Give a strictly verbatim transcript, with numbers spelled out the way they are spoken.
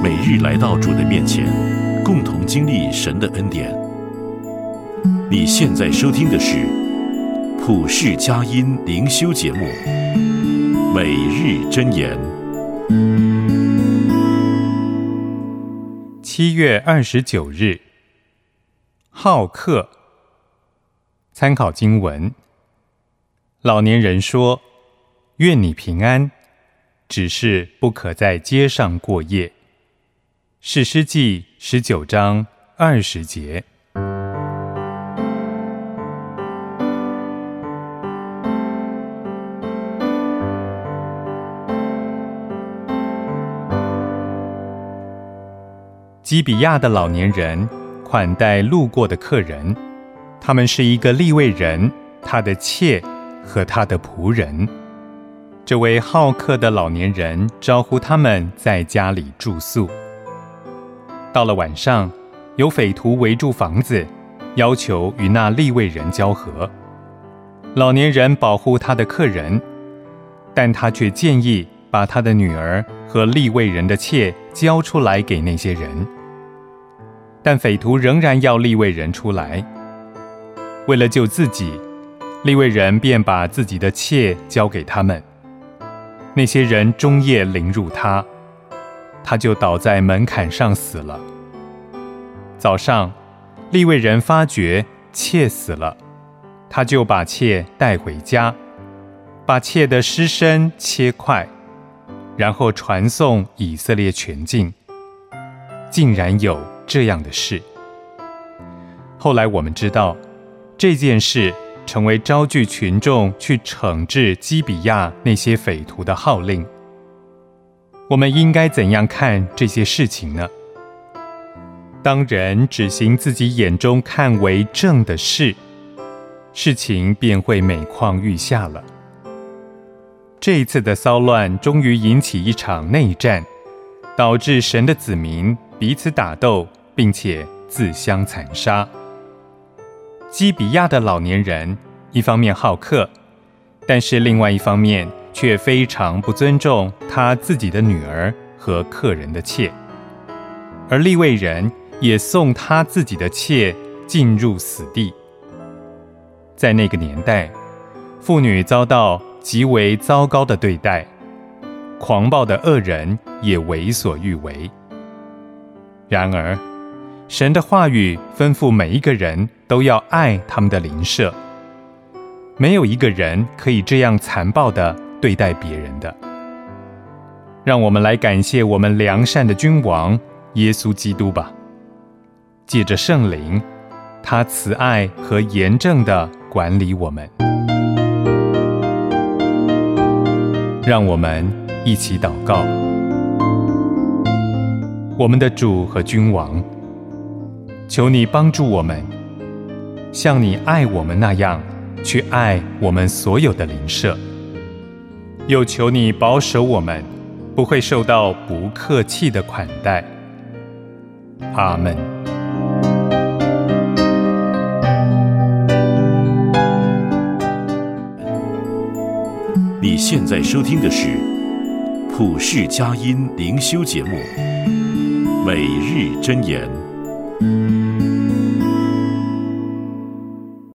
每日来到主的面前，共同经历神的恩典。你现在收听的是普世佳音灵修节目《每日箴言》。 七月二十九日，好客。参考经文：老年人说：“愿你平安，只是不可在街上过夜。”士师记十九章二十节。基比亚的老年人款待路过的客人，他们是一个利未人、他的妾和他的仆人。这位好客的老年人招呼他们在家里住宿。到了晚上，有匪徒围住房子，要求与那利未人交合。老年人保护他的客人，但他却建议把他的女儿和利未人的妾交出来给那些人。但匪徒仍然要利未人出来。为了救自己，利未人便把自己的妾交给他们。那些人终夜凌辱他，他就倒在门槛上死了。早上，利未人发觉妾死了，他就把妾带回家，把妾的尸身切块，然后传颂以色列全境。竟然有这样的事。后来我们知道，这件事成为招聚群众去惩治基比亚那些匪徒的号令。我们应该怎样看这些事情呢？当人只行自己眼中看为正的事，事情便会每况愈下了。这一次的骚乱终于引起一场内战，导致神的子民彼此打斗，并且自相残杀。基比亚的老年人一方面好客，但是另外一方面却非常不尊重他自己的女儿和客人的妾，而利未人也送他自己的妾进入死地。在那个年代，妇女遭到极为糟糕的对待，狂暴的恶人也为所欲为。然而，神的话语吩咐每一个人都要爱他们的邻舍，没有一个人可以这样残暴地对待别人的。让我们来感谢我们良善的君王耶稣基督吧。借着圣灵，他慈爱和严正地管理我们。让我们一起祷告。我们的主和君王，求你帮助我们，像你爱我们那样去爱我们所有的邻舍，又求你保守我们不会受到不客气的款待。阿们。 你现在收听的是普世佳音灵修节目《每日箴言》。